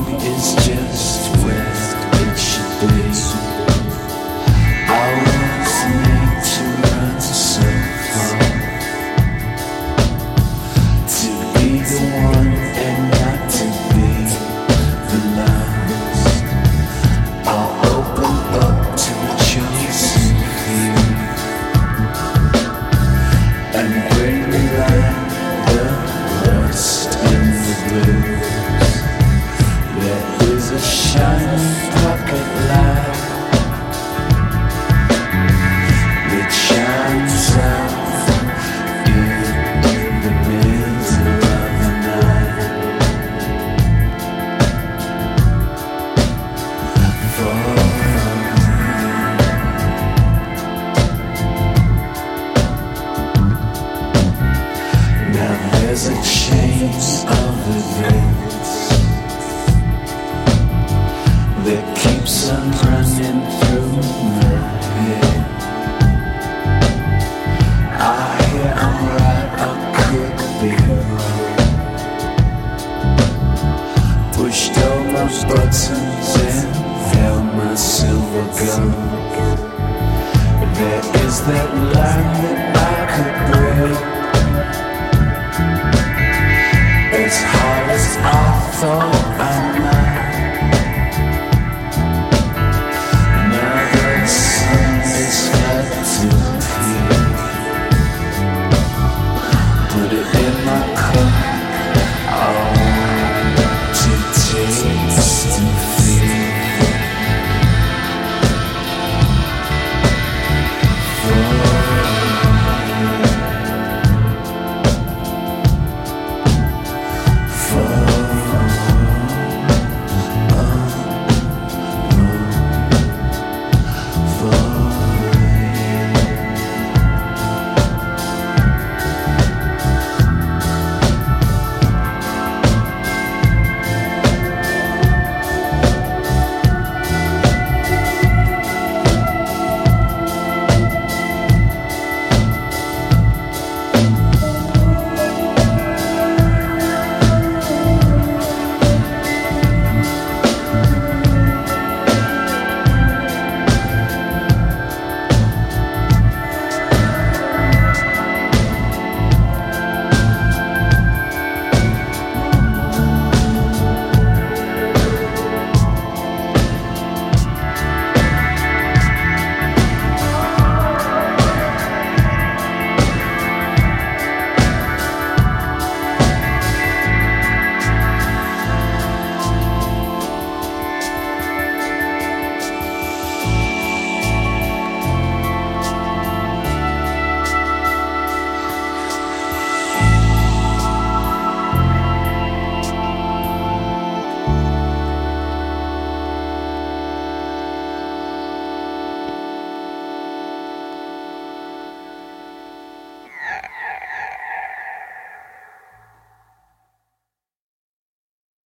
is just where it should be. I was made to run so far, to be the one and not to be the last. I'll open up to a chosen few and bring me back the rust and the blues. There is a shining pocket light that shines out in the middle of the night. Now there's a chain of events that keeps on running through my head. I hear I'm right, I could be wrong. Pushed all my buttons and held my silver gun. There is that line that I could break.